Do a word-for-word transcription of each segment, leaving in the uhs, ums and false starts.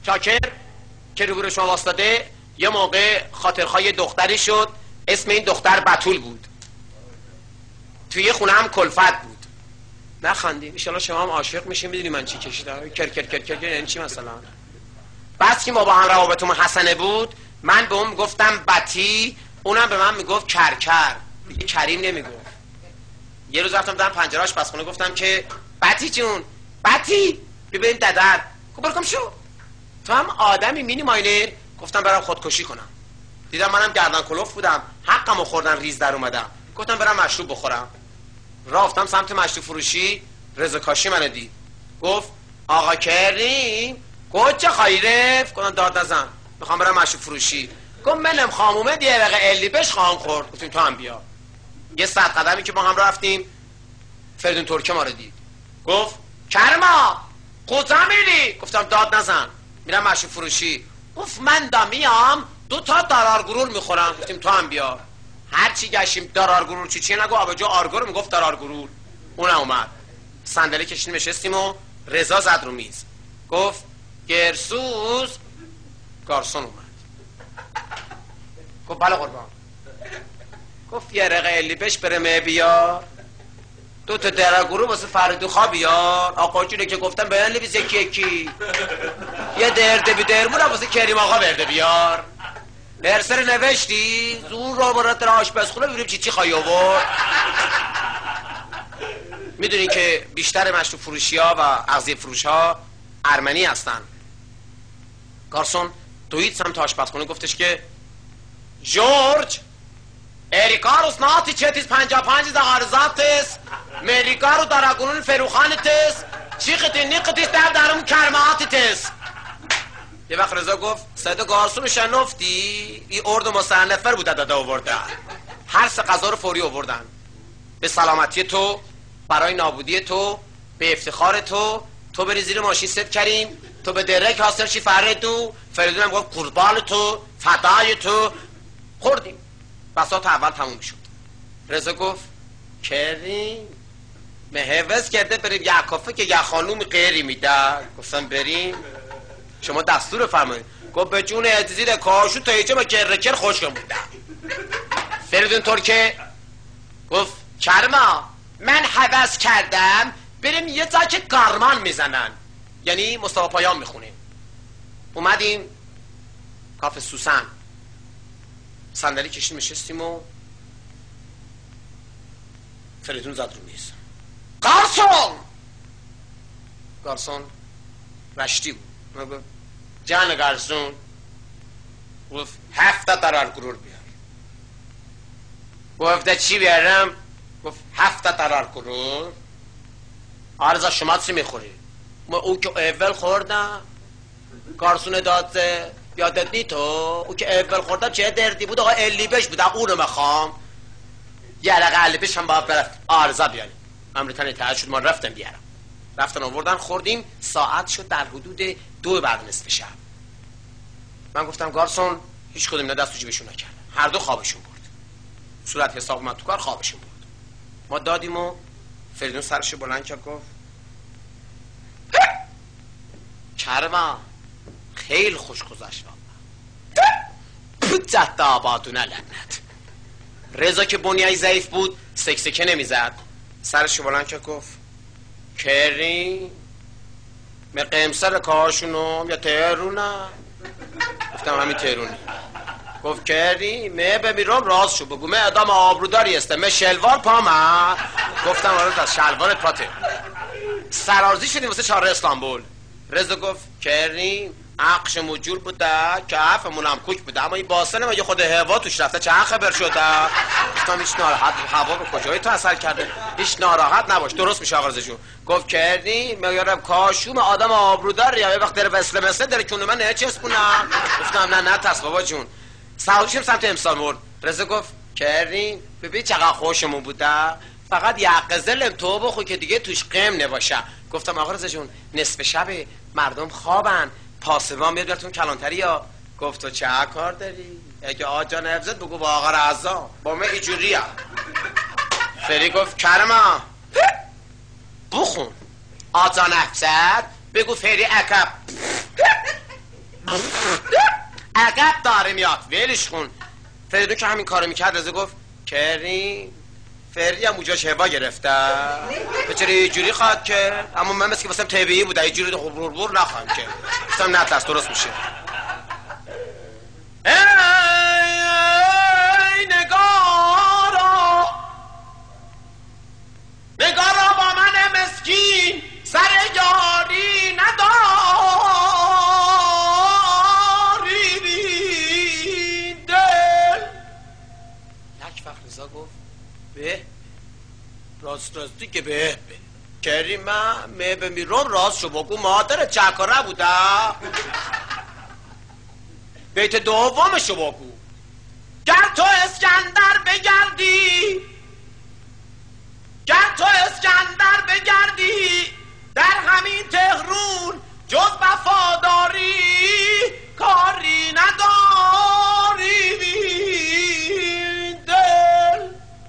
شاکر که روبرو شما واسطاده یه موقع خاطرخواه دختری شد، اسم این دختر بتول بود، توی خونه هم کلفت بود. نخندیم، ان شما هم عاشق میشین. میدونی من چی کشیدم؟ کر کر کر کر یعنی چی مثلا؟ بس که ما با هم روابطمون حسنه بود، من به اون میگفتم بتی، اونم به من میگفت کرکر، دیگه کریم نمیگفت. یه روز رفتم دادم پنجره آشپزخونه، گفتم که بتی جون، بتی ببین ددر. خب برکم شو، تو هم آدمی مینی ماینر. گفتم برم خودکشی کنم. دیدم منم گردن کلوف بودم، حقمو خوردن، ریز در اومدم. گفتم برم مشروب بخورم. رفتم سمت مشروب فروشی، رضا کاشی منو دید، گفت آقا کریم کجا خیرف؟ گفتم داد نزن، میخوام برم مشروب فروشی. گفت منم خامومه دیگه بقیه الی بش خواهم خورد. گفتیم تو هم بیا. یه صد قدمی که با هم رفتیم، فریدون ترکه ما رو دید، گفت کرما کجا میری؟ گفتم داد نزن، میرم مشروب فروشی. گفت من دا میام دو تا دارار گرور میخورم. گفتیم تو هم بیا. هر چی گشتیم دارار گرور چی چی نگو، آبجو آرگور میگفت دارار گرور. اونم اومد، صندلی کشیدیم نشستیم و رضا زد رو میز، گفت گرسوز. گارسون اومد، گفت بله قربان. گفت یه رقه الی بش برمه بیار، دو تا دارار گرور واسه فرید خواه بیار. آقا جونه که گفتم بیان لبیز یکی یکی. یه درده بی درمون واسه کریم آقا برده بیار. برسر نوشتی زور رو برات در آشپزخونه ببینیم چی چی خواهی آورد. میدونی که بیشتر مشروب فروشی ها و اغذیه فروش ها ارمنی هستن. گارسون دوید سمت آشپزخونه، گفتش که جورج اریکاروس ناتی چتیز پنجا پنج دغارزاتیس مریکارو دراگونون فروخانتیس چیختی نیقتیس در درم کرماتیتیس. یه وقت رضا گفت صدا گارسون شنفتی؟ این ارد مصنفر بود داده آورده. هر سه غذا رو فوری آوردن. به سلامتی تو، برای نابودی تو، به افتخار تو. تو بری زیر ماشین ست کریم، تو به درک حاصل شی فردو. فریدون هم گفت قربان تو، فدای تو. خوردیم، بساط اول تموم شد. رضا گفت کریم مهوز کرده بریم یه کافه که یه خانوم غیری میده. گفتم بریم، شما دستور فرمایید. گفت به جون اعتزید کاشو تا ایچه با کرکر خوشگم بودم. فریدون ترکه گفت کرما من حوض کردم بریم یه جا که گارمان میزنن، یعنی مصطفی پایان میخونیم. اومدیم کافه سوسن، صندلی کشیم نشستیم و فریدون زد رو میز. گارسون! گارسون رشتی بود. گفت جان گارسون. گفت هفته دارار گرور بیار. گفت چی بیارم؟ گفت هفته دارار گرور. آرزا شما چی میخوری؟ ما او که اول خوردم. گارسون داده یادت نی تو؟ او که اول خوردم چه دردی بود؟ آقا الی بش بودم، اونو میخوام. یه علاقه الی بش هم باید برفت آرزا بیاریم. امریکان اتحاد شد، ما رفتم بیارم. رفتن آوردن خوردیم. ساعت شد در حدود دو بعد نصف شب. من گفتم گارسون هیچ کدوم اینا دست تو جیبشون نکردن، هر دو خوابشون برد. صورت حساب من تو کار خوابشون برد. ما دادیم و فریدون سرش بلند کرد گفت کرما خیلی خوش گذشت والله. پوزت آبادونه لعنت. رضا که بنیایی ضعیف بود سکسکه نمیزد، سرش بلند کرد گفت کریم می قیمسر کارشونم یا تهرونم؟ گفتم همین تهرونی. گفت کریم می بمیرم راست شو بگو، می ادام آبروداری هستم، می شلوار پامه. گفتم آره از شلوارت پاته. سرارزی شدیم واسه چهار استانبول. رضا گفت کریم عقش مجور بوده، کفمون هم کوک بوده، اما این باسن ما یه خود هوا توش رفته، چه خبر شده؟ گفتم هیچ ناراحت، هوا به کجای تو اثر کرده؟ هیچ ناراحت نباش، درست میشه آقا رضا جون. گفت کردی میگم کاشوم آدم آبرودار یا یه وقت داره وصله مثله داره کونه من نه چسبونم. گفتم نه نه ترس بابا جون. سوارشیم سمت امسال مرد. رضا گفت کردی ببین چقدر خوشمون بوده، فقط یه قزلم تو بخو که دیگه توش قم نباشه. گفتم آقا رضا جون نصف شب مردم خوابن، پاسبان میاد براتون کلانتری یا. گفت تو چه کار داری؟ اگه آجا نبزد بگو با آقا رضا، با من ایجوری هم. فری گفت کرما بخون آجا نبزد بگو فری عقب. عقب داره میاد ولش کن. فریدون که همین کارو میکرد رضا گفت کریم فری هم اونجاش هوا گرفته بچه یه جوری خواهد که اما من مثل که واسم طبیعی بوده یه جوری غرور بور نخواهم که گفتم نه ترس درست میشه. ای نگارا نگارا با من مسکین سر یاری نداری دل. یک وقت رضا گفت به راست راستی که به به کریم من می بمیرم راست شو بگو مادر چکاره بوده. بیت دومشو بگو گر تو اسکندر بگردی گر تو اسکندر بگردی در همین تهرون جز وفاداری کاری نداری دل.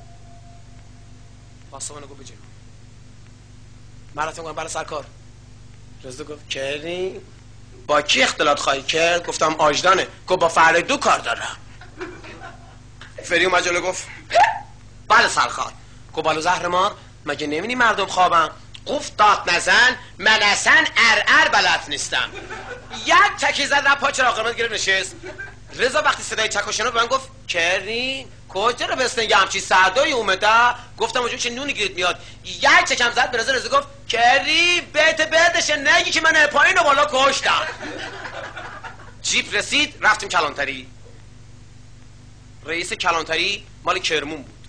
پاسبانو گفت بجنو من رفتم کنم برای سرکار. رضا گفت کریم با کی اختلاط خواهی کرد؟ گفتم آجدانه. گفت با فریدون کار دارم. فری اومد جلو گفت بله سرکار. گفت بالو زهر مار مگه نمی‌بینی مردم خوابم؟ گفت داد نزن من اصلا ار ار بلد نیستم. یک چکی زد رفت پا چراغ قرمز گرفت نشست. رضا وقتی صدای چک و شنید به من گفت کریم کجا رو بستن یه همچین سردایی اومده؟ گفتم اونجا چه نونی گیرت میاد. یک چکم زد به رضا. رضا گفت کریم بیت بردشه نگی که من پایین و بالا کشتم. جیپ رسید رفتیم کلانتری. رئیس کلانتری مال کرمون بود.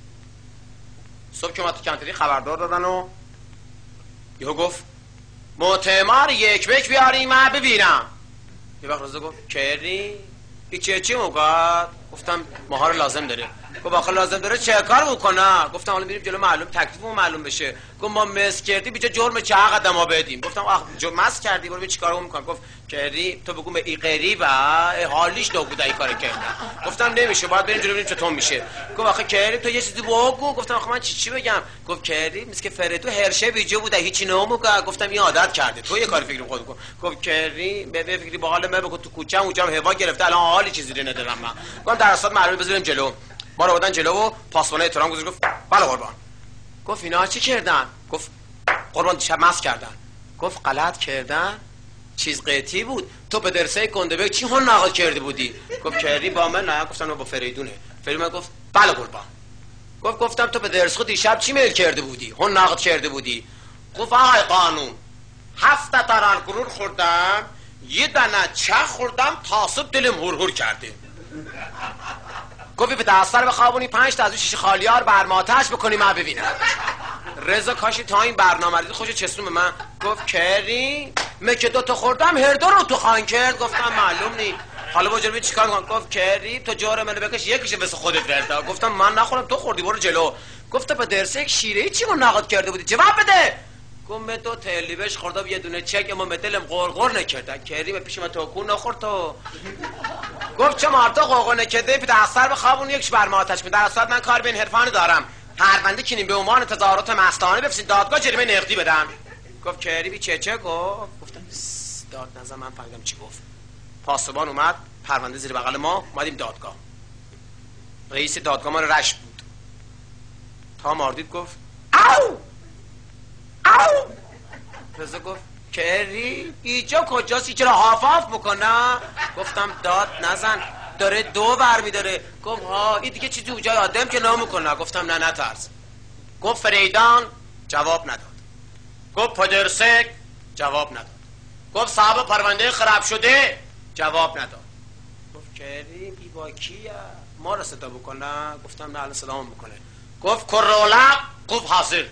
صبح که اومد تو کلانتری خبردار دادن و یهو گفت معتمر یک بک بیاریم من ببینم. یه وقت رضا گفت کریم این چه چی موقع؟ گفتم ماها رو لازم داره. گفت آخه لازم داره چه کار بکنه؟ گفتم حالا میریم جلو معلوم تکلیفمون معلوم بشه. گفت ما مس کردی بیچاره جرم چه قدم ما بدیم. گفتم آخ مس کردی برو چیکارو میکنم؟ گفت کردی تو بگو به ای غری و حالیش نبوده این کارو کردن. گفتم نمیشه باید بریم جلو ببینیم چطور میشه. گفت آخه کردی تو یه چیزی بگو. گفتم آخه من چی چی بگم؟ گفت کردی مثل که فریدون هرشه بیجو بوده هیچی نمیگه. گفتم این عادت کرده تو یه کاری فکر خودت کن. گفت کردی به فکری با حال من بگو تو کوچه اونجا هوا گرفته الان حالی چیزی رو ندارم من. گفتم در اصل معلومه بذاریم جلو. ما رو بردن جلو و پاسبانه احترام گذاشت گفت بله قربان. گفت اینا چی کردن؟ گفت قربان دیشب مس کردن. گفت غلط کردن؟ چیز قیطی بود. تو به درسه گندبک چی هون نقل کرده بودی؟ گفت کردی با من؟ نه گفتم با فریدونه. فریدون گفت بله قربان. گفت گفتم تو به درس خود دیشب چی میل کرده بودی؟ هون نقل کرده بودی. گفت آقای قانون هفت تا گرور خوردم یه دانه چه خوردم تاسب دلم هور هور کرده. گفت به دستر بخوابونی پنج تا از اون شیشه خالیار برماتش بکنی من ببینم. رضا کاشی تا این برنامه ریزی خوش چسون به من. گفت کریم من که دوتا خوردم هر دو رو تو خواهن کرد. گفتم معلوم نی حالا با جلوی چیکار کنم؟ گفت کریم تو جور منو بکش یکیشه واسه خودت وردا. گفتم من نخورم تو خوردی برو جلو. گفت به درسه یک شیره چی من نقد کرده بودی جواب بده. گفت من تو تلیبش خوردم یه دونه چک اما مدلم غرغر نکردن. کریم پیش من تو کو نخورد تو. گفت چه مرتا قوقو نکرده پی دستر بخوابون یکش برما آتش می. در اصلا من کار به این حرفانی دارم پرونده کنیم به عنوان تظاهرات مستانه بفرستین دادگاه جریمه نقدی بدم. گفت کریمی چه چه گفت؟ گفتم داد نزن من فهمیدم چی گفت. پاسبان اومد پرونده زیر بغل ما اومدیم دادگاه. رئیس دادگاه ما رشت بود. تا ماردید گفت او او. رضا گفت کری اینجا کجاست اینجا حافاف بکنه؟ گفتم داد نزن داره دو برمی داره. گفت ها این دیگه چیزی اونجا آدم که نمیکنه. گفتم نه نه ترس. گفت فریدان جواب نداد. گفت پدرسک جواب نداد. گفت صاحب پرونده خراب شده جواب نداد. گفت کریم ای با کیه ما رو صدا بکنه؟ گفتم نه الان سلام میکنه. گفت کرولق. گفت حاضر.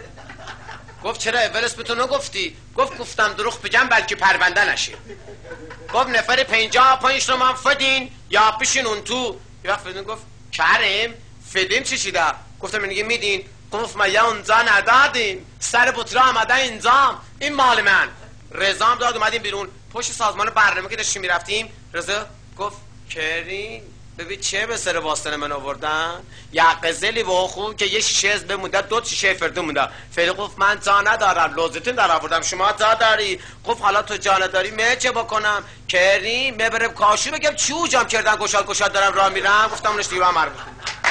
گفت چرا اول اسمتو نگفتی؟ گفت گفتم دروغ بگم بلکه پرونده نشه. گفت نفر پنجاه پنج رو من فدین یا پیشین اون تو. یه وقت فدین گفت کریم فدیم چی شده؟ گفتم میگه میدین. گفت ما یا اونجا ندادیم سر بطرا آمده اینجام این مال من. رضا هم داد اومدیم بیرون پشت سازمان برنامه که داشتیم میرفتیم. رضا گفت کریم ببین چه به سر باستن من آوردن؟ یه قزلی با خوب که یه شیشه از بمونده، دو شیشه فرده مونده. فعلی گفت من جا ندارم، لوزتون در آوردم، شما جا داری. گفت حالا تو جا نداری من چه بکنم؟ کردی میبرم کاشو بگم چو جام کردن گشاد گشاد دارم راه میرم. گفتم اونش دیگه من مربوط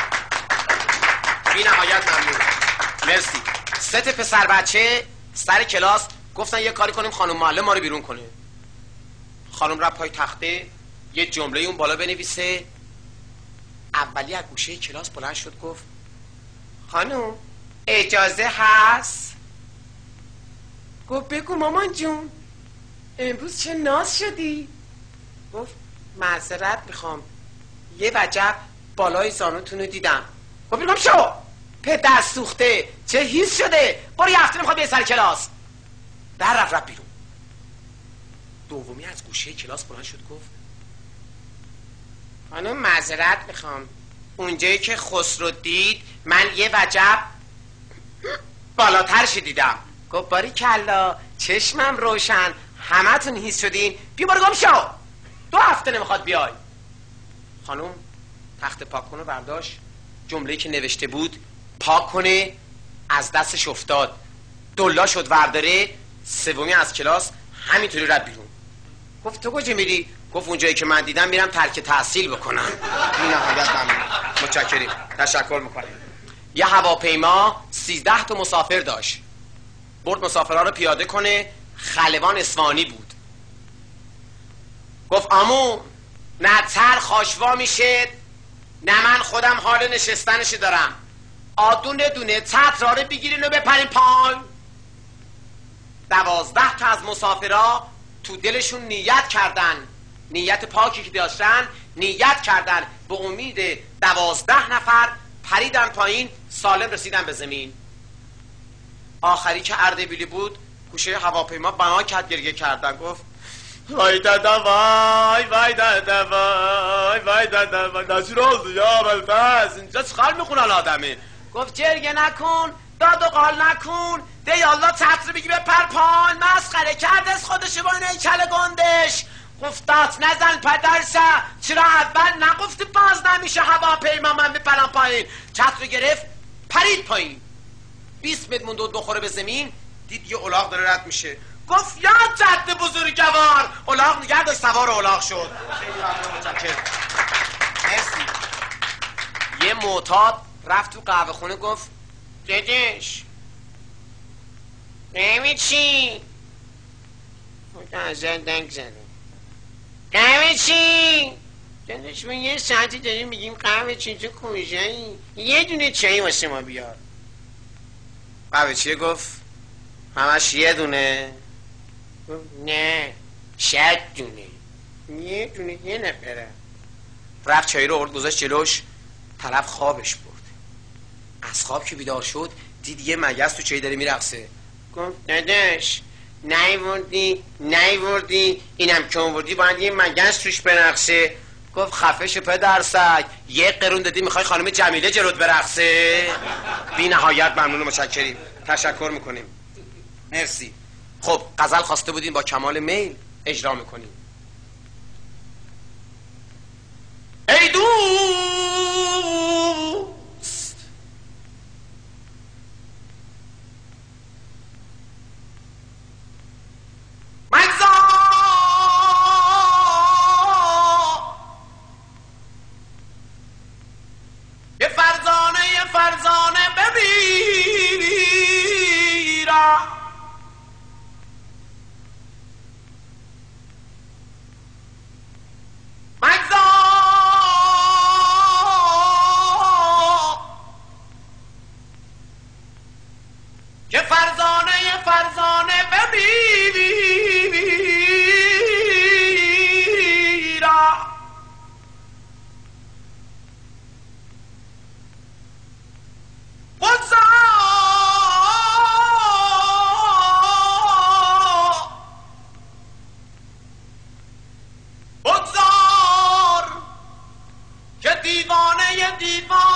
بی نهایت ممنون. مرسی. سه تا پسر بچه سر کلاس گفتن یه کاری کنیم خانم معلم ما رو بیرون کنه. خانم رفت پای تخته یه جمله اون بالا بنویسه. اولی از گوشه کلاس بلند شد گفت خانم اجازه هست؟ گفت بگو مامان جون امروز چه ناز شدی؟ گفت معذرت میخوام یه وجب بالای زانوتون رو دیدم. گفت بگم شو پدر سوخته چه هیس شده، برو یه هفته نمیخواد به سر کلاس. در رفت رفت بیرون. دومی از گوشه کلاس بلند شد گفت خانم معذرت میخوام اونجایی که خسرو دید من یه وجب بالاترش دیدم. گفت باری کلا چشمم روشن همه تون هیس شدین، بیا بارو گم شو، دو هفته نمیخواد بیای. خانم تخت پاک کنه برداشت، جمله‌ای که نوشته بود پاک کنه از دستش افتاد، دلا شد ورداره. سومی از کلاس همینطوری رفت بیرون. گفت تو کجا میری؟ گفت اونجایی که من دیدم میرم ترک تحصیل بکنم. بی نهایت ممنون. متشکریم. تشکر میکنیم. یه هواپیما سیزده تا مسافر داشت. برد مسافرها رو پیاده کنه. خلبان اصفهانی بود. گفت عمو نه تر خاشوا میشه نه من خودم حال نشستنش دارم، آدونه دونه تترا رو بگیرین و بپرین پای. دوازده تا از مسافرها تو دلشون نیت کردن، نیت پاکی که داشتن نیت کردن به امید دوازده نفر پریدن پایین سالم رسیدن به زمین. آخری که اردبیلی بود گوشه هواپیما بنا کرد گریه کردن. گفت وای دادا وای وای دادا وای وای دادا وای نشیر oldu یا بلفز اینجا چخال میخونن آدمی. گفت گریه نکن داد و قال نکن ده یالله تطر بگی به پر پان مسخره کرد از خودش با این هیکل گندش. گفت دات نزن پدرسه چرا اول نگفتی باز نمیشه هواپیما من بپرم پایین. چتر گرفت پرید پایین. بیست متر موند بخوره به زمین دید یه الاغ داره رد میشه. گفت یا جد بزرگوار، الاغ نگه داشت سوار الاغ شد. خیلی ممنون متشکرم. مرسی. یه معتاد رفت تو قهوه خونه گفت داداش قهوه چی؟ ازت دنگ زدم. قهوه چی؟ داداش من یه ساعتی داریم میگیم قهوه چی، تو کجایی؟ یه دونه چایی واسه ما بیار. قهوه چیه؟ گفت همش یه دونه. نه شد دونه. یه دونه یه نفره. رفت چایی رو آورد گذاشت جلوش. طرف خوابش برد. از خواب که بیدار شد دید یه مگس تو چایی داره میرقصه. گفت داداش نیوردی نیوردی اینم که آوردی باید یه مگس توش برقصه. گفت خفه شو پدر سگ، یه قرون دادی میخوای خانم جمیله جلوت برقصه؟ بی نهایت ممنون و متشکریم. تشکر میکنیم. مرسی. خب غزل خواسته بودین با کمال میل اجرا میکنیم. ای دوست مگذار یه فرزانه یه فرزانه بمیرم. یه فرزانه یه فرزانه بمیرم. بگذار بگذار که دیوانه دیوانه